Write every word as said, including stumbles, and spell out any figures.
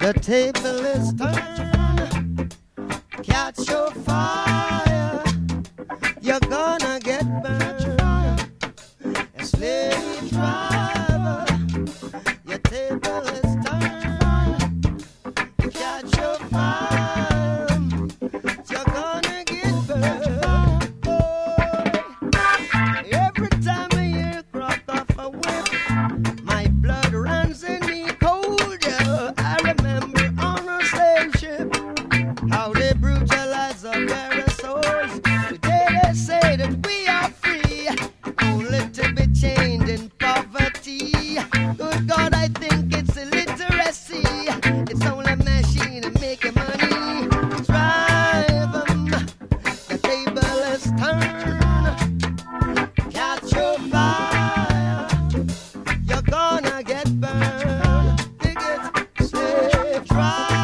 The table is turned. Catch your fire. You're gonna get burned. A slave driver. Your table is turned. Catch your fire. You're gonna get burned. Every time I hear crack off a whip, my blood runs in me cold. Yeah. I remember on a slave ship how they brutalize our very souls. Today they say that we are free, only to be chained in poverty. Good God, I think it's illiteracy. It's only a machine to make money. Drive 'em. The table is turned. Catch your fire. You're gonna get burned. Dig it, slave drive.